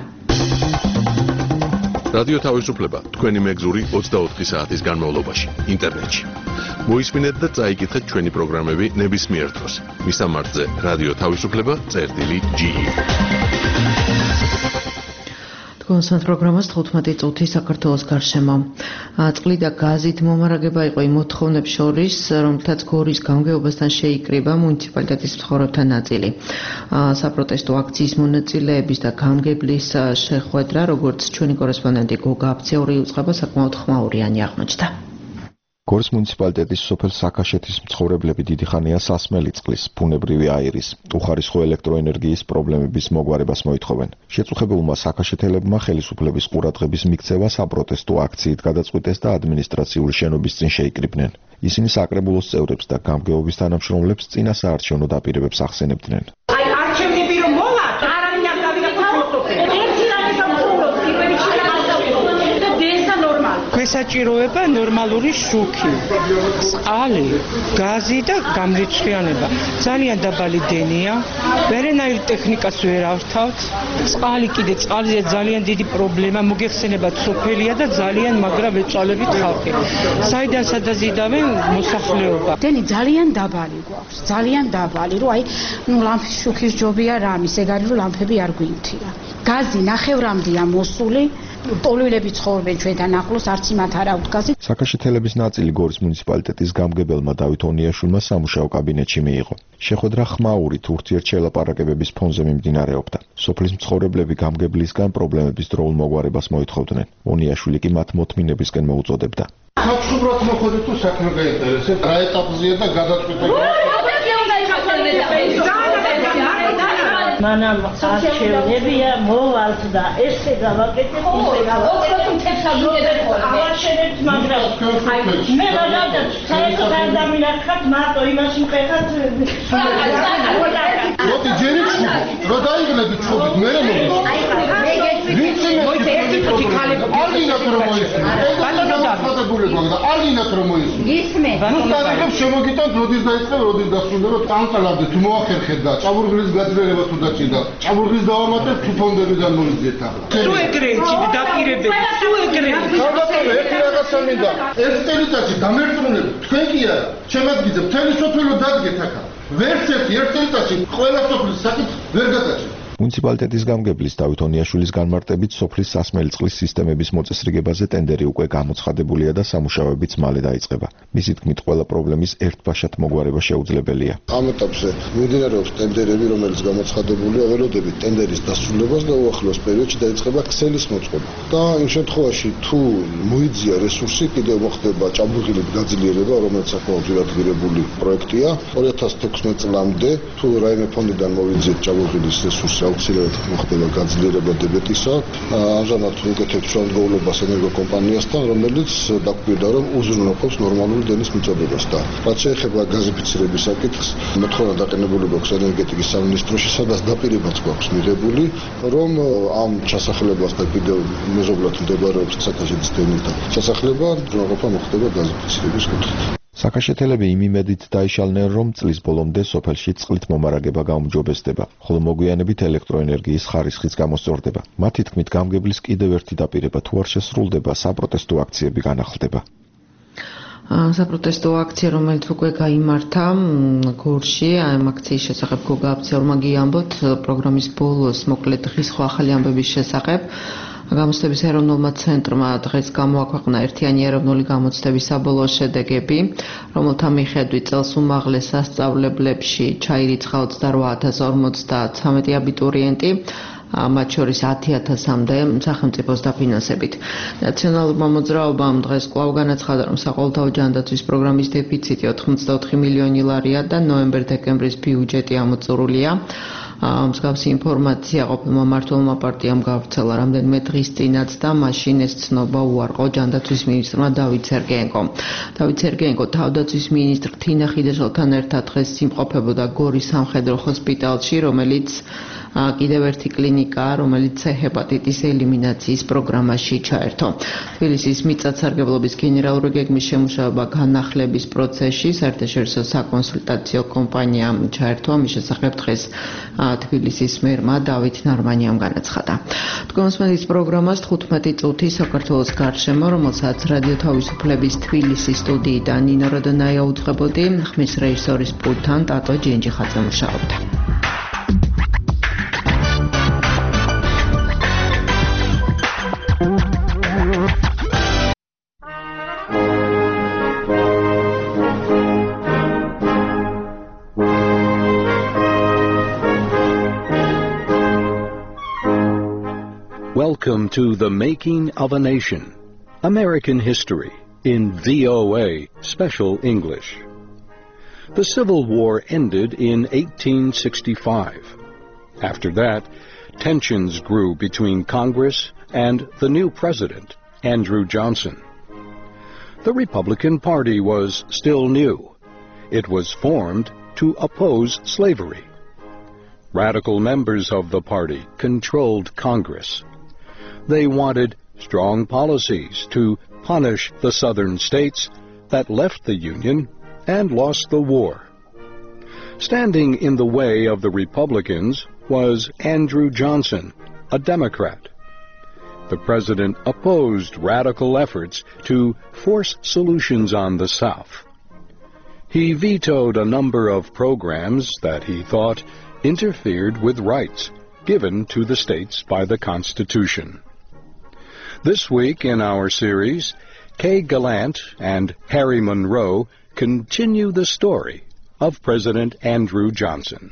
რადიო თავისუფლება თქვენი მეგზური ოცდაოთხი საათის განმავლობაში ინტერნეტში. მოისმინეთ და წაიკითხეთ ჩვენი პროგრამები ნებისმიერ დროს. მისამართზე რადიო თავისუფლება წერტილი ჯი. კონსერტ პროგრამას თხუთმეტი წუთი საქართველოს გარშემო. წყლი და გაზით მომარაგება იყო იმ მოთხოვნებს შორის, რომლითაც გორის გამგეობასთან შეიკრიბა მუნიციპალიტეტის მცხოვრებთა ნაწილი. საპროტესტო აქციის მონაწილეების და გამგებლის შეხვედრა, როგორც ჩვენი კორესპონდენტი გოგა აფციური უწყება, საკმაოდ ხმაურიანი აღმოჩნდა. გორის მუნიციპალიტეტის სოფელ საქაშეთის მცხოვრებლები დიდი ხანია სასმელი წყლის, ბუნებრივი აირის, უხარისხო ელექტროენერგიის პრობლემების მოგვარებას მოითხოვენ. შეწუხებულმა საქაშეთელებმა ხელისუფლების ყურადღების მიქცევა საპროტესტო აქციით გადაწყვიტეს და ადმინისტრაციული შენობის წინ შეიკრიბნენ. ისინი საკრებულოს წევრებს და გამგეობის თანამშრომლებს წინა საარჩევნო დაპირებებს ახსენებდნენ. აი არჩევნები რომ მოვა, არავინ არ გავიგებთ. ერთი რამის ამხუროთ, პირველი გვესაჭიროება ნორმალური შუქი, წყალი, გაზი და გამრიცხიანება. ძალიან დაბალი დენია, ვერანაირ ტექნიკას ვერ ავთავთ. წყალი კიდე წყალზე ძალიან დიდი პრობლემა, მოგეხსენებათ სოფელია და ძალიან მაგრა ვეწვალებით ხალხი. საიდან სადაზიდავენ მოსახლეობა. დენი ძალიან დაბალი გვაქვს, ძალიან დაბალი, რომ აი, ნუ ლამპის შუქის ჯობია რამის, ეგ არის რომ ლამპები არ გვინთია. გაზი ნახევრამდეა მოსული. ტოლვილები ცხოვრობენ ჩვენთან ახლოს, არც იმათ არ აქვთ გაზი. საქაშეთელების ნაწილი გორის მუნიციპალიტეტის გამგებელმა დავით ონიაშვილმა სამუშაო კაბინეტში მიიღო. შეხვედრა ხმაურით ურთიერთშელაპარაკებების ფონზე მიმდინარეობდა. სოფლის მცხოვრებლები გამგებლისგან პრობლემების დროულ მოგვარებას მოითხოვდნენ. ონიაშვილი კი მათ მოთმინებისკენ მოუწოდებდა. ხალხურად მოხდეთ თუ საქმე გაინტერესებთ, რა ეტაპზეა და გადაწყვეტილი. მანამ არჩევნებია მოვალთ და ესე გავაკეთეთ, ისე გავაკეთეთ. ავარჩენებთ, მაგრამ მე გადავდეთ, საერთოდ არ დამინახავთ, მარტო იმას მყეხათ. მოდი ჯერი ჩუბო, რა დაიგნები ჩუბით, მე რა მოგის. ვიცი მე ერთი ფუთი ხალები ალინათ რომ მოისმინე. ბატონო დავხატებულება და ალინათ რომ მოისმინე. ისმე. ნუ სტარიგებს შემოგიტანთ, როდის დაიწყე, როდის დასრულდება, ტანტალამდე თუ მოახერხეთ და ჭაბურღილის გაძლიერება თუ დაჭირდა. ჭაბურღილს დავამატებ თუ ფონდებიდან მოვიძიეთ ახლა. თუ ეგრეჩი დაპირებები, თუ ეგრეჩი. ხალხები ერთი რაღაცა მინდა. ეს წელიწადში დამერწმუნებით, თქვენ კი არა. შემადგიძებ, მთელი სოფელო დადგეთ ახლა. ვერც ერთი ერთ წელიწადში ყველა სოფლის საკითხს ვერ გადაჭირდა. მუნიციპალიტეტის გამგებლის დავით ონიაშვილის განმარტებით სოფლის სასმელი წყლის სისტემების მოწესრიგებაზე ტენდერი უკვე გამოცხადებულია და სამუშაოებიც მალე დაიწყება. მისი თქმით, ყველა პრობლემის ერთბაშად მოგვარება შეუძლებელია. ამ ეტაპზე მიმდინარეობს ტენდერები, რომელიც გამოცხადებულია, ველოდებით ტენდერის დასრულებას და უახლოეს პერიოდში დაიწყება ქსელის მოწყობა. და იმ შემთხვევაში, თუ მოიძია რესურსი, კიდევ მოხდება ჭაბურღილით გაძლიერება, რომელიც საკმაოდ ძირადღირებული პროექტია. ორი ათას თექვსმეტ წლამდე, თუ რაიმე ფონდიდან მოვიძიეთ ჭაბურღილის რესურსი აუცილებლად მოხდება გაძლიერება დებეტისა. ამჟამად ვიკეთებთ შემდგომლობას ენერგოკომპანიასთან, რომელიც დაგვირდა, რომ უზრუნველყოფს ნორმალური დენის მიწოდებას და რაც შეეხება გაზიფიცირების საკითხს, მოთხოვნა დაყენებული გვაქვს ენერგეტიკის სამინისტროში, სადაც დაპირებაც გვაქვს მიღებული, რომ ამ ჩასახლებას და კიდევ მეზობლად მდებარეობს საქაშეთის დენილთა ჩასახლება, უზრუნველყოფა მოხდება გაზიფიცირების კუთხით. საქაშეთელები იმ იმედით დაიშალნენ, რომ წლის ბოლომდე სოფელში წყლით მომარაგება გაუმჯობესდება, ხოლო მოგვიანებით ელექტროენერგიის ხარისხიც გამოსწორდება. მათი თქმით, გამგებლის კიდევ ერთი დაპირება თუ არ შესრულდება, საპროტესტო აქციები განახლდება. საპროტესტო აქცია, რომელიც უკვე გაიმართა გორში, ამ აქციის შესახებ გოგა აფციურმა გიამბოთ, პროგრამის ბოლოს მოკლედ დღის ხო ახალი ამბების შესახებ. გამოცდების ეროვნულმა ცენტრმა დღეს გამოაქვეყნა ერთიანი ეროვნული გამოცდების საბოლოო შედეგები, რომელთა მიხედვით წელს უმაღლეს სასწავლებლებში ჩაირიცხა ოცდარვა ათას ორმოცდათვრამეტი აბიტურიენტი, მათ შორის ათი ათასამდე სახელმწიფოს დაფინანსებით. ნაციონალურმა მოძრაობამ დღეს კვლავ განაცხადა, რომ საყოველთაო ჯანდაცვის პროგრამის დეფიციტი ოცდაოთხი მილიონი ლარია და ნოემბერ-დეკემბრის ბიუჯეტი ამოწურულია. მსგავსი ინფორმაცია ყოფილმა მმართველმა პარტიამ გავრცელა რამდენიმე დღის წინაც და მაშინ ეს ცნობა უარყო ჯანდაცვის მინისტრმა დავით სერგეენკომ. დავით სერგეენკო თავდაცვის მინისტრ თინა ხიდაშვილთან ერთად დღეს იმყოფებოდა გორის სამხედრო ჰოსპიტალში, რომელიც კიდევ ერთი კლინიკაა, რომელიც ჰეპატიტის ელიმინაციის პროგრამაში ჩაერთო. თბილისის მიწათსარგებლობის გენერალური გეგმის შემუშავება განახლების პროცესში საერთაშორისო საკონსულტაციო კომპანია ჩაერთო. მის შესახებ დღეს თბილისის მერმა დავით ნარმანიამ განაცხადა. თქვენს პროგრამას თხუთმეტი წუთი საქართველოს გარშემო, რომელსაც რადიო თავისუფლების თბილისის სტუდიიდან ნინო როდონაია უძღვებოდი, ხმის რეჟისორის პულტთან ტატო ჯენჯიხაძე მუშაობდა. Welcome to The Making of a Nation, American History, in V O A Special English. The Civil War ended in eighteen sixty-five. After that, tensions grew between Congress and the new president, Andrew Johnson. The Republican Party was still new. It was formed to oppose slavery. Radical members of the party controlled Congress. They wanted strong policies to punish the southern states that left the Union and lost the war. Standing in the way of the Republicans was Andrew Johnson, a Democrat. The president opposed radical efforts to force solutions on the South. He vetoed a number of programs that he thought interfered with rights given to the states by the Constitution. This week in our series, Kay Gallant and Harry Monroe continue the story of President Andrew Johnson.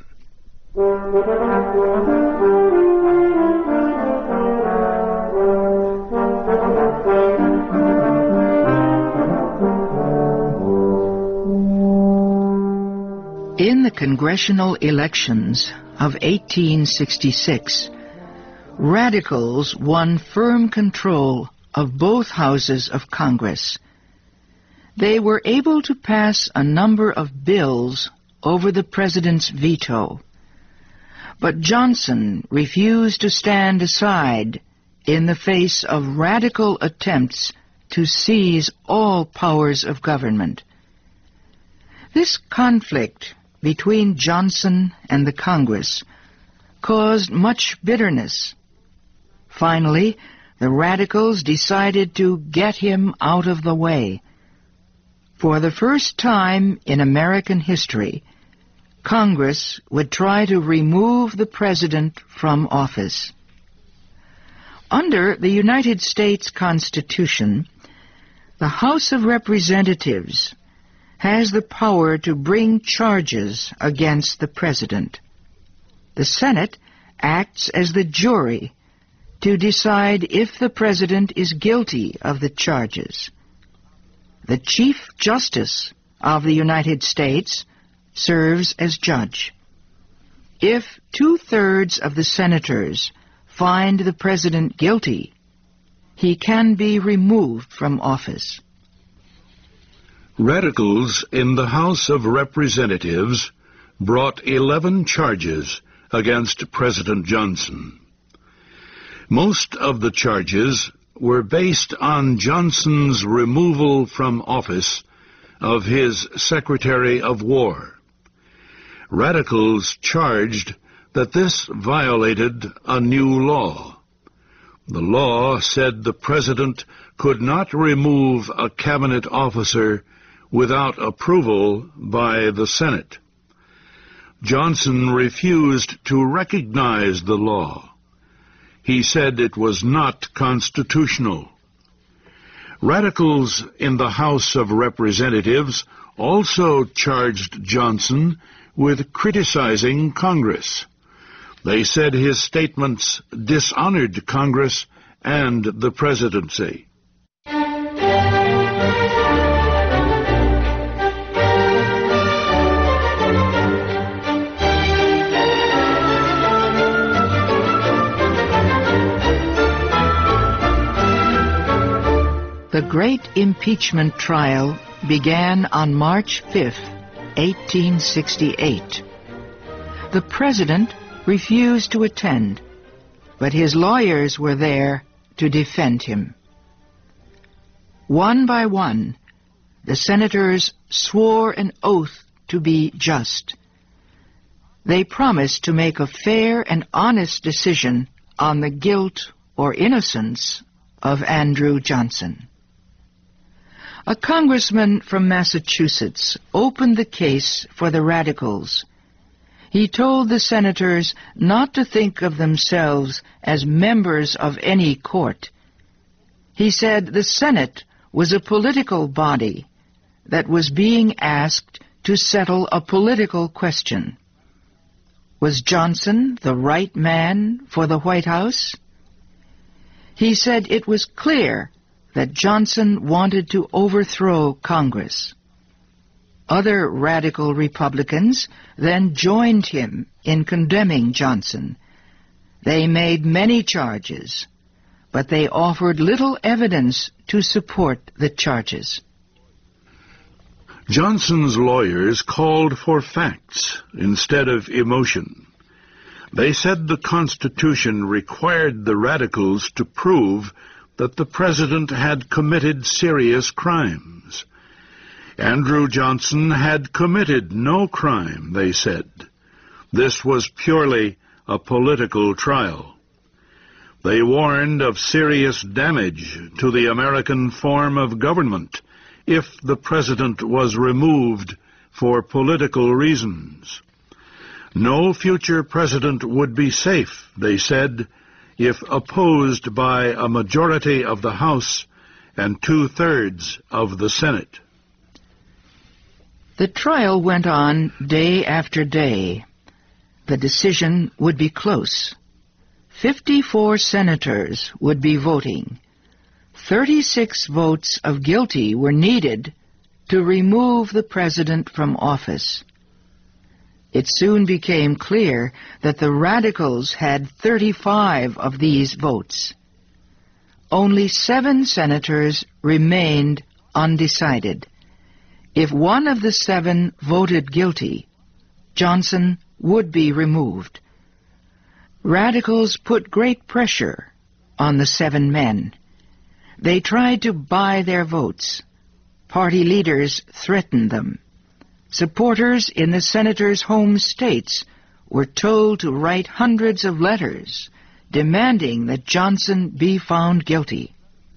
In the congressional elections of eighteen sixty-six, radicals won firm control of both houses of Congress. They were able to pass a number of bills over the president's veto. But Johnson refused to stand aside in the face of radical attempts to seize all powers of government. This conflict between Johnson and the Congress caused much bitterness. Finally, the radicals decided to get him out of the way. For the first time in American history, Congress would try to remove the president from office. Under the United States Constitution, the House of Representatives has the power to bring charges against the president. The Senate acts as the jury to decide if the president is guilty of the charges. The Chief Justice of the United States serves as judge. If two-thirds of the senators find the president guilty, he can be removed from office. Radicals in the House of Representatives brought eleven charges against President Johnson. Most of the charges were based on Johnson's removal from office of his Secretary of War. Radicals charged that this violated a new law. The law said the president could not remove a cabinet officer without approval by the Senate. Johnson refused to recognize the law. He said it was not constitutional. Radicals in the House of Representatives also charged Johnson with criticizing Congress. They said his statements dishonored Congress and the presidency. The great impeachment trial began on March fifth, eighteen sixty-eight. The president refused to attend, but his lawyers were there to defend him. One by one, the senators swore an oath to be just. They promised to make a fair and honest decision on the guilt or innocence of Andrew Johnson. A congressman from Massachusetts opened the case for the radicals. He told the senators not to think of themselves as members of any court. He said the Senate was a political body that was being asked to settle a political question. Was Johnson the right man for the White House? He said it was clear that Johnson wanted to overthrow Congress. Other radical Republicans then joined him in condemning Johnson. They made many charges, but they offered little evidence to support the charges. Johnson's lawyers called for facts instead of emotion. They said the Constitution required the radicals to prove that the president had committed serious crimes. Andrew Johnson had committed no crime, they said. This was purely a political trial. They warned of serious damage to the American form of government if the president was removed for political reasons. No future president would be safe, they said, if opposed by a majority of the House and two-thirds of the Senate. The trial went on day after day. The decision would be close. Fifty-four senators would be voting. Thirty-six votes of guilty were needed to remove the president from office. It soon became clear that the radicals had thirty-five of these votes. Only seven senators remained undecided. If one of the seven voted guilty, Johnson would be removed. Radicals put great pressure on the seven men. They tried to buy their votes. Party leaders threatened them. Supporters in the senators' home states were told to write hundreds of letters demanding that Johnson be found guilty.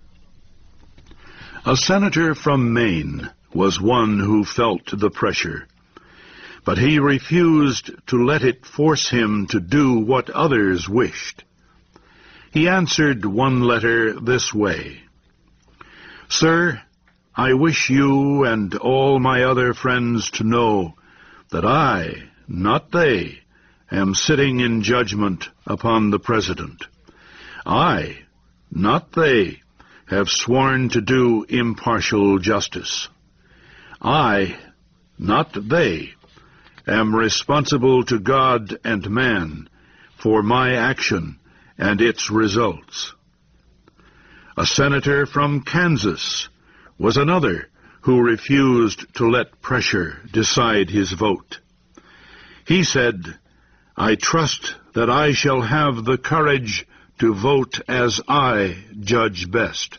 A senator from Maine was one who felt the pressure, but he refused to let it force him to do what others wished. He answered one letter this way: "Sir, I wish you and all my other friends to know that I, not they, am sitting in judgment upon the President. I, not they, have sworn to do impartial justice. I, not they, am responsible to God and man for my action and its results." A senator from Kansas was another who refused to let pressure decide his vote. He said, "I trust that I shall have the courage to vote as I judge best."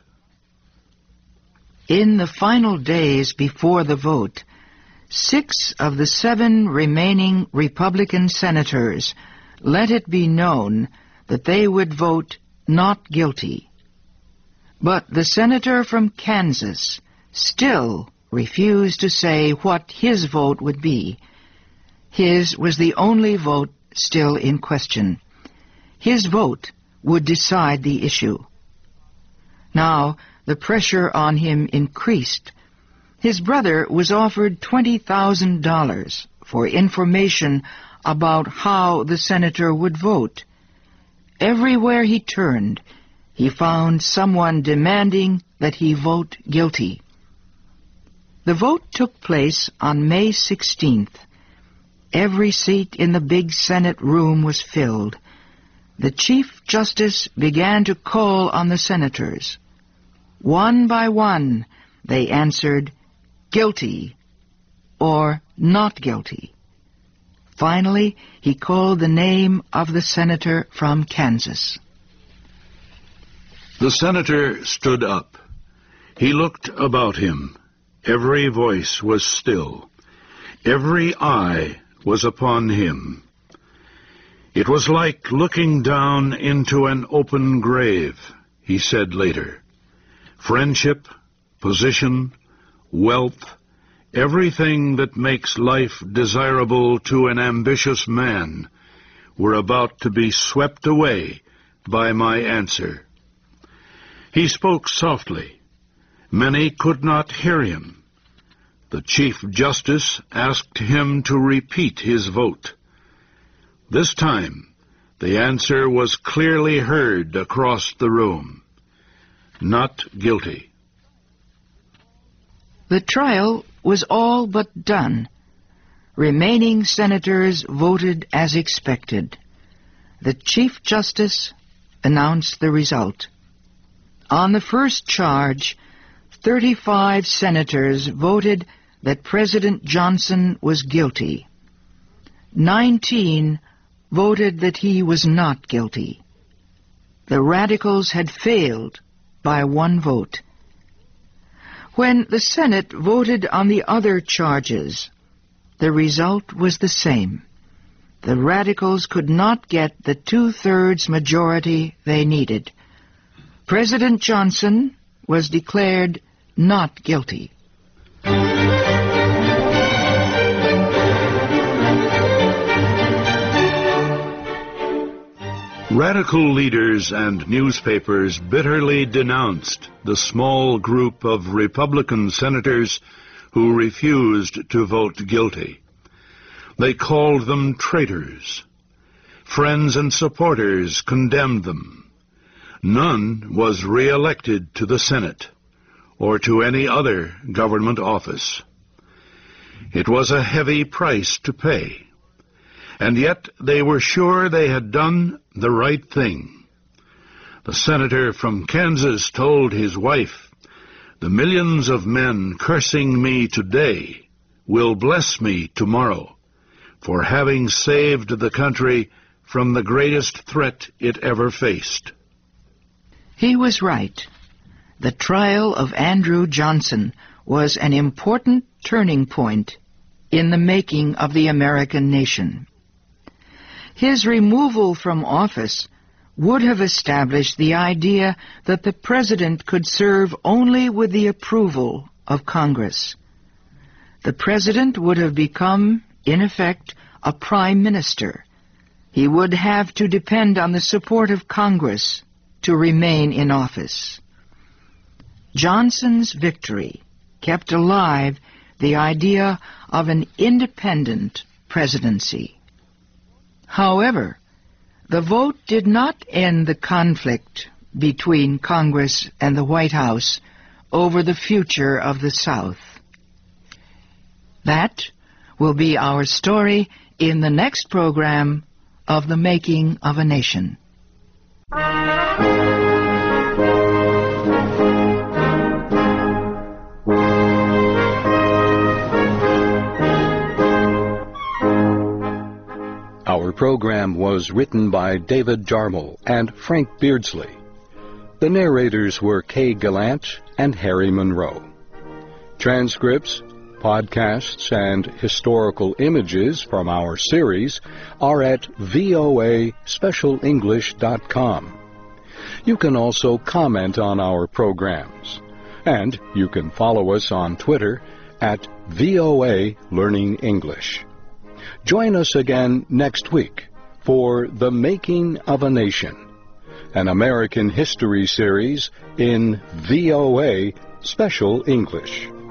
In the final days before the vote, six of the seven remaining Republican senators let it be known that they would vote not guilty. But the senator from Kansas still refused to say what his vote would be. His was the only vote still in question. His vote would decide the issue. Now, the pressure on him increased. His brother was offered twenty thousand dollars for information about how the senator would vote. Everywhere he turned, he found someone demanding that he vote guilty. The vote took place on May sixteenth. Every seat in the big Senate room was filled. The Chief Justice began to call on the senators. One by one, they answered, guilty or not guilty. Finally, he called the name of the senator from Kansas. The senator stood up. He looked about him. Every voice was still. Every eye was upon him. It was like looking down into an open grave, he said later. Friendship, position, wealth, everything that makes life desirable to an ambitious man were about to be swept away by my answer. He spoke softly. Many could not hear him. The Chief Justice asked him to repeat his vote. This time, the answer was clearly heard across the room. Not guilty. The trial was all but done. Remaining senators voted as expected. The Chief Justice announced the result. On the first charge, thirty-five senators voted that President Johnson was guilty. Nineteen voted that he was not guilty. The radicals had failed by one vote. When the Senate voted on the other charges, the result was the same. The radicals could not get the two-thirds majority they needed. President Johnson was declared not guilty. Radical leaders and newspapers bitterly denounced the small group of Republican senators who refused to vote guilty. They called them traitors. Friends and supporters condemned them. None was re-elected to the Senate or to any other government office. It was a heavy price to pay. And yet they were sure they had done the right thing. The senator from Kansas told his wife, "The millions of men cursing me today will bless me tomorrow for having saved the country from the greatest threat it ever faced." He was right. The trial of Andrew Johnson was an important turning point in the making of the American nation. His removal from office would have established the idea that the president could serve only with the approval of Congress. The president would have become, in effect, a prime minister. He would have to depend on the support of Congress to remain in office. Johnson's victory kept alive the idea of an independent presidency. However, the vote did not end the conflict between Congress and the White House over the future of the South. That will be our story in the next program of The Making of a Nation. Our program was written by David Jarmel and Frank Beardsley. The narrators were Kay Gallant and Harry Monroe. Transcripts, podcasts, and historical images from our series are at V O A special english dot com. You can also comment on our programs, and you can follow us on Twitter at V O A Learning English. Join us again next week for The Making of a Nation, an American history series in V O A Special English.